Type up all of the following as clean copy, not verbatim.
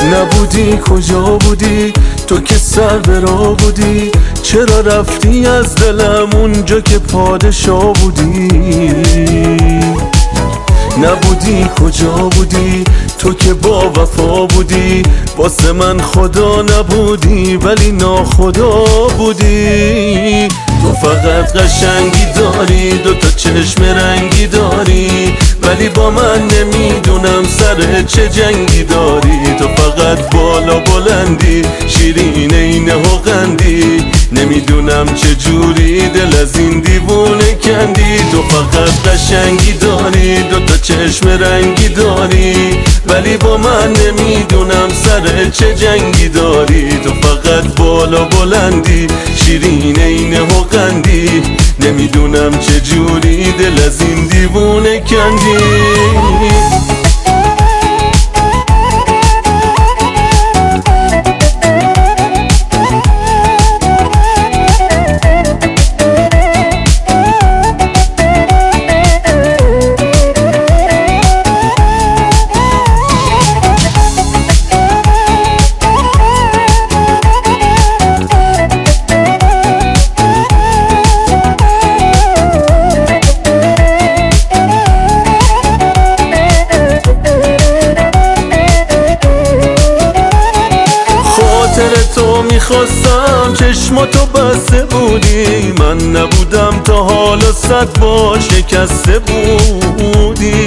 نبودی کجا بودی تو که سر به راه بودی؟ چرا رفتی از دلم اونجا که پادشاه بودی؟ نبودی کجا بودی تو که با وفا بودی؟ واسه من خدا نبودی ولی ناخدا بودی. تو فقط قشنگی داری، دوتا چشم رنگی داری، ولی با من نمیدونم سر چه جنگی داری. تو فقط بالا بلندی، شیرین اینه و قندی، نمیدونم چه جوری دل از این دیوونه کندی. تو فقط قشنگی داری، دوتا چشم رنگی داری، ولی با من نمیدونم سر چه جنگی داری. تو فقط بالا بلندی، شیرین اینه و قندی، نمیدونم چه جوری دل از این دیوونه کندی. تو میخواستم چشماتو بسته بودی، من نبودم تا حالا 100 بار شکسته بودی.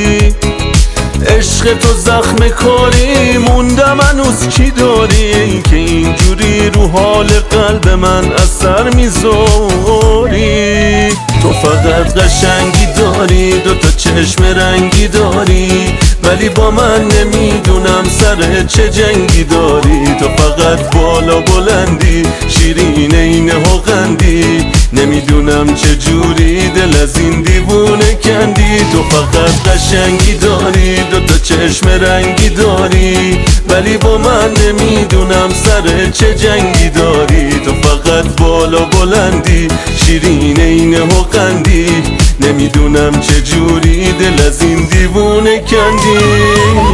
عشق تو زخم کاری موندم هنوز کی داری که اینجوری رو حال قلب من اثر میذاری. تو فقط قشنگی داری، دوتا چشم رنگی داری، ولی با من نمیدونم سر چه جنگی داری. تو فقط بالا بلندی، شیرین اینه و قندی، نمیدونم چه جوری دل از این دیوونه کندی. تو فقط قشنگی داری، دوتا چشم رنگی داری، ولی با من نمیدونم سر چه جنگی داری. تو فقط بالا بلندی، شیرین اینه و قندی، نمیدونم چه جوری دل از این دیوونه کندی.